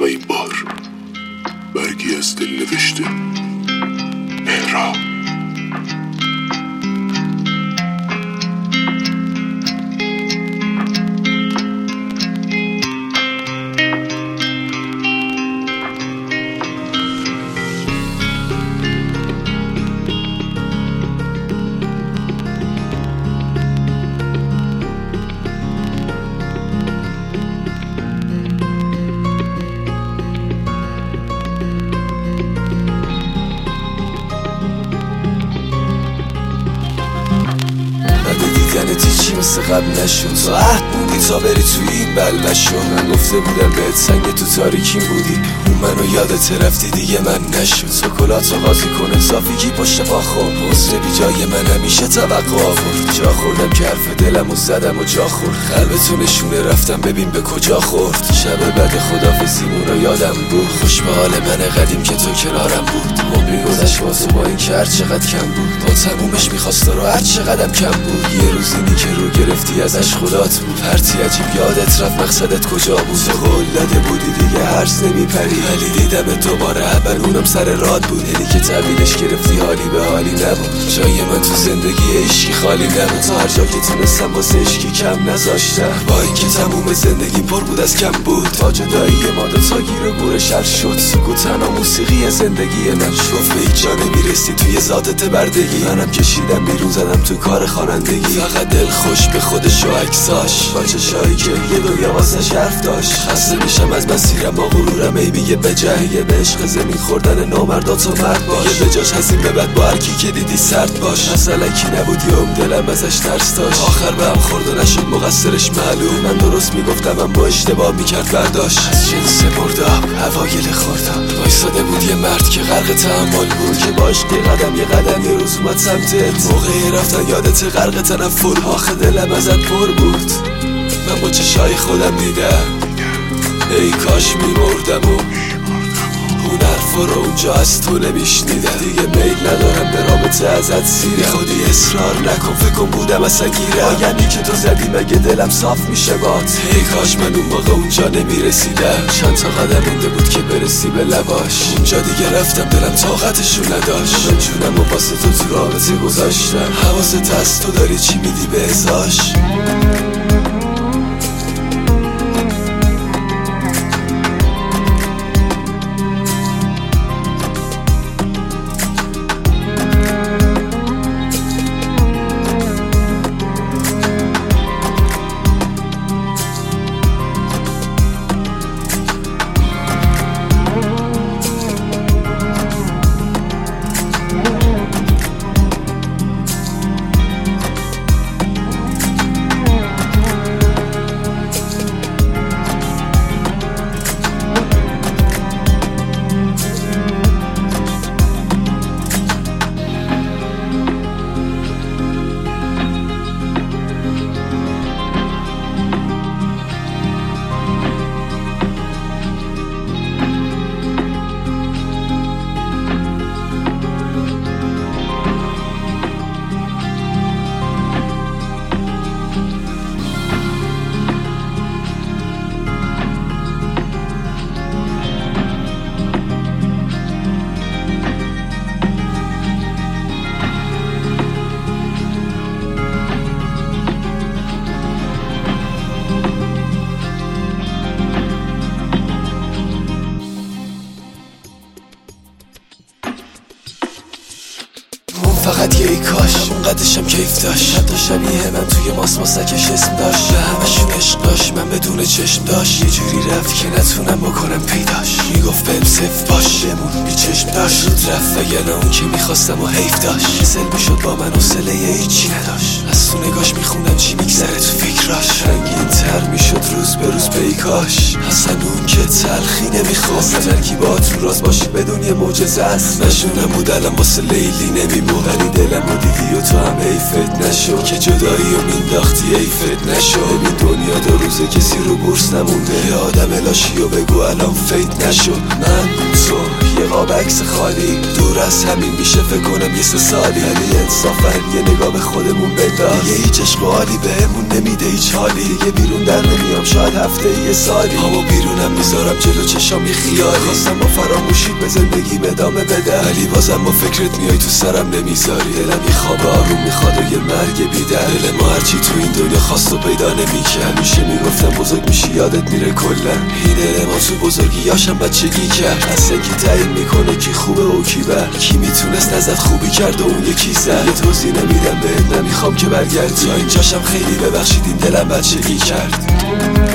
و این بار برگی از دل نوشته مهراب. چی مثل قبل نشد تو عهد بودی تا بری توی این بلبشو. من گفته بودم بهت سنگ تو تاریکی بودی، اون منو یادت رفتی دیگه من نشد. سکولاتو قاضی کن انصافی پشت پا خورد، حسن بی جای من همیشه توقع آورد. جا خوردم که حرف دلمو زدم و جا خورد، قلبتو نشونه رفتم ببین به کجا خورد. شب بعد خدافظیمون رو یادم بود، خوش به حال من قدیم که تو کنارم بود. عمری گذشت واسه با این که هر چقدر کم بود، با تمومش میخواست رو هر چقدرم کم بود. یه روزی که رو گرفتی ازش خدات بود، هرچی عجیب یادت رفت مقصدت کجا بود. تو قول داده بودی دیگه هرس نمیپری، ولی دیدم دوباره اول اونم سر راد بود. هلی که تحویلش گرفتی حالی به حالی نبود، جای من تو زندگی عشقی خالی نبود. تا هر جا که تونستم واسه عشقی کم نذاشتم، با اینکه تموم زندگیم پر بود از کم بود. تا جدایی ما دوتا گیر و گور شر شد، سکوت تنها موسیقی زندگی من شد. به هیچ جا نمیرسی توی ذاتت بردگی، منم کشیدم بیرون زدم تو کار خوانندگی. فقط دل خوش به خودش و عکساش، با چشایی که یه دنیا واسه حرف داشت. خسته میشم از مسیرم با غرورم ای میگه بجه به عشق زمین خوردن نامردا تو مرد باش. یه بجاش هزین ببد با هرکی که دیدی سرد باش. اصلا کی نبودی ام دلم ازش ترس داشت، آخر به هم خورد و نشد مقصرش معلوم. من درست میگفتم اما اشتباه میکرد برداشت. از جنس مرداب اوایل خوردم، وایساده بود یه مرد که غرق تحمل بود، که با عشق قدم یه قدم یه روز اومد سمتت. موقعی رفتن یادت غرق تنفر، آخه دلم ازت پر بود. من با چشای خودم دیدم ای کاش میمردم و اون حرفا رو اونجا از تو نمیشنیدم. دیگه میل ندارم به رابطه ازت سیرم، خودی اصرار نکن فکر کن بودم اصلا گیرم. یعنی که تو زدی مگه دلم صاف میشه بات. ای کاش من اون موقع اونجا نمیرسیدم، چند تا قدم مونده بود که برسی به لباش. اونجا دیگه رفتم دلم طاقتشو نداشت، من جونم و واسه تو رابطه گذاشتم. حواست هست تو داری چی میدی به ازاش. فقط یه ای کاش اونقدرشم کیف داشت، حتی شبیه من توی ماسماسکش اسم داشت. به همشون عشق داشت من بدون چشم داشت، یه جوری رفت که نتونم بکنم پیداش. میگفت بهم صف باش بمون بی چشم داشت، رود رفت وگرنه اون که میخواستم و حیف داشت. کسل میشد با من حوصله هیچی نداشت، از تو نگاش میخوندم چی میگذره تو فکراش. رنگین تر میشد روز به روز به ای کاش، اصلا اون که تلخی نمیخواد. اصلا ترکیبات رو راز باشی بدون یه معجزه است. نشونم بود الان واسه لیلی نمیمون، ولی دلم رو دیدی و تو هم حیفت نشد که جدایی و مینداختی حیفت نشد. ببین دنیا دو روزه کسی رو بورس نمونده، یه آدم لاشی و بگو الان فیت نشد. من تو یه قاب عکس خالی. دور از همین میشه فکر کنم یه 3 سالی. ولی انصافا یه نگاه به خودمون بنداز، دیگه هیچ عشق و حالی بهمون نمیده هیچ حالی. دیگه بیرون در نمیام شاید هفته یه سالی. اما بیرونم میذارم جلو چشام یه خیالی. خواستم با فراموشید به زندگی ادامه بدم، ولی بازم با فکرت میای تو سرم نمیذاری. دلم یه خواب آروم میخواد و یه مرگ بیدر. دل ما هرچی تو این دنیا خواست و پیدا نمیکرد. همیشه میگفتم بزرگ میشی یادت میره کلا. این دل ما تو بزرگیاشم بچگی کرد. اصلا کی تعیین میکنه کی خوبه و کی بد، کی میتونست ازت خوبی کرد و اون یکی زد. یه توضیح نمیدم بهت، نمیخوام که برگردی. تا اینجاشم خیلی ببخشید این دلم بچگی کرد.